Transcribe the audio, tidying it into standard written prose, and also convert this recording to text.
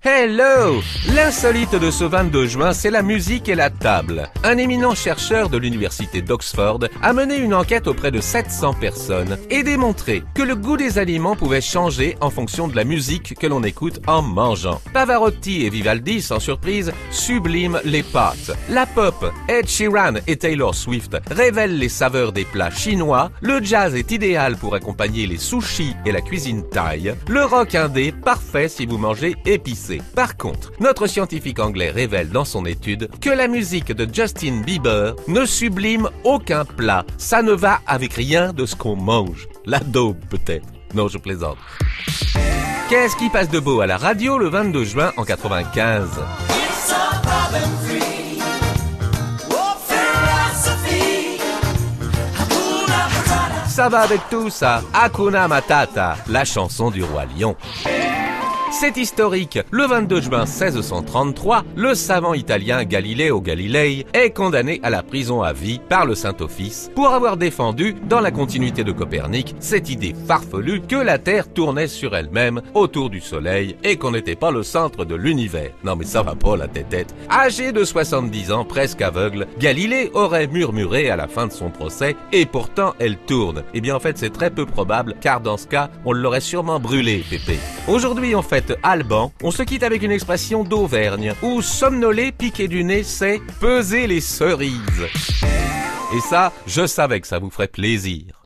Hello! L'insolite de ce 22 juin, c'est la musique et la table. Un éminent chercheur de l'université d'Oxford a mené une enquête auprès de 700 personnes et démontré que le goût des aliments pouvait changer en fonction de la musique que l'on écoute en mangeant. Pavarotti et Vivaldi, sans surprise, subliment les pâtes. La pop, Ed Sheeran et Taylor Swift révèlent les saveurs des plats chinois. Le jazz est idéal pour accompagner les sushis et la cuisine thaï. Le rock indé, parfait si vous mangez épicé. Par contre, notre scientifique anglais révèle dans son étude que la musique de Justin Bieber ne sublime aucun plat. Ça ne va avec rien de ce qu'on mange. La daube peut-être. Non, je plaisante. Qu'est-ce qui passe de beau à la radio le 22 juin en 95? Ça va avec tout ça. Hakuna Matata, la chanson du roi lion. C'est historique. Le 22 juin 1633, le savant italien Galileo Galilei est condamné à la prison à vie par le Saint-Office pour avoir défendu, dans la continuité de Copernic, cette idée farfelue que la Terre tournait sur elle-même autour du Soleil et qu'on n'était pas le centre de l'univers. Non mais ça va pas la tête. Âgé de 70 ans, presque aveugle, Galilée aurait murmuré à la fin de son procès « Et pourtant elle tourne ». Eh bien en fait c'est très peu probable car dans ce cas, on l'aurait sûrement brûlé, Pépé. Aujourd'hui on fête Alban, on se quitte avec une expression d'Auvergne, où somnoler, piquer du nez, c'est peser les cerises. Et ça, je savais que ça vous ferait plaisir.